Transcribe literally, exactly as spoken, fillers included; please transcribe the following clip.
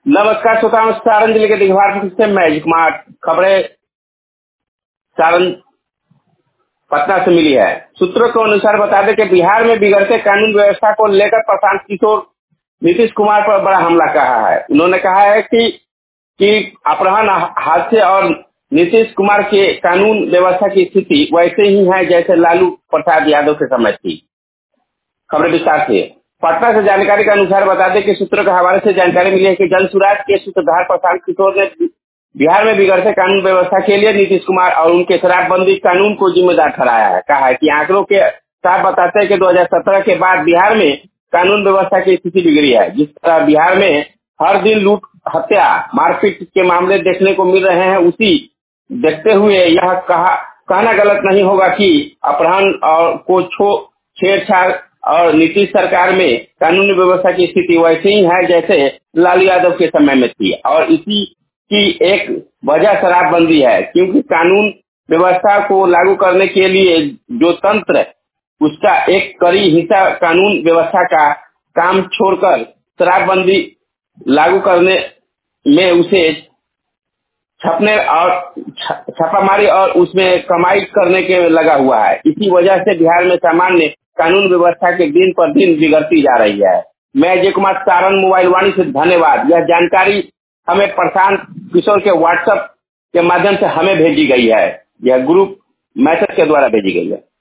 नमस्कार श्रोताओं, सारण जिले के दिघवार से मैं अजय कुमार। खबरें सारण पटना से मिली है। सूत्रों के अनुसार बता दें कि बिहार में बिगड़ते कानून व्यवस्था को लेकर प्रशांत किशोर नीतीश कुमार पर बड़ा हमला कहा है। उन्होंने कहा है कि कि अपहरण हादसे और नीतीश कुमार के कानून व्यवस्था की स्थिति वैसे ही है जैसे लालू प्रसाद यादव के समय थी। खबरें विस्तार से। पटना से जानकारी के अनुसार बता दें कि सूत्रों के हवाले से जानकारी मिली है कि जन सुराज के सूत्रधार प्रशांत किशोर ने बिहार में बिगड़ते कानून व्यवस्था के लिए नीतीश कुमार और उनके शराबबंदी कानून को जिम्मेदार ठहराया है। कहा है कि आंकड़ों के साथ बताते हैं कि दो हज़ार सत्रह के बाद बिहार में कानून व्यवस्था की स्थिति बिगड़ी है। जिस तरह बिहार में हर दिन लूट, हत्या, मारपीट के मामले देखने को मिल रहे हैं, उसी देखते हुए यह कहा कहना गलत नहीं होगा कि अपहरण और को छो छेड़छाड़ और नीतीश सरकार में कानूनी व्यवस्था की स्थिति वैसे ही है जैसे लालू यादव के समय में थी और इसी की एक वजह शराबबंदी है, क्योंकि कानून व्यवस्था को लागू करने के लिए जो तंत्र उसका एक कड़ी हिस्सा कानून व्यवस्था का काम छोड़कर शराबबंदी लागू करने में उसे छापने और छापामारी और उसमें कमाई करने के लगा हुआ है। इसी वजह से बिहार में सामान्य कानून व्यवस्था के दिन पर दिन बिगड़ती जा रही है। मैं अजय कुमार, सारण मोबाइल वाणी से धन्यवाद। यह जानकारी हमें प्रशांत किशोर के व्हाट्सएप के माध्यम से हमें भेजी गई है। यह ग्रुप मैसेज के द्वारा भेजी गई है।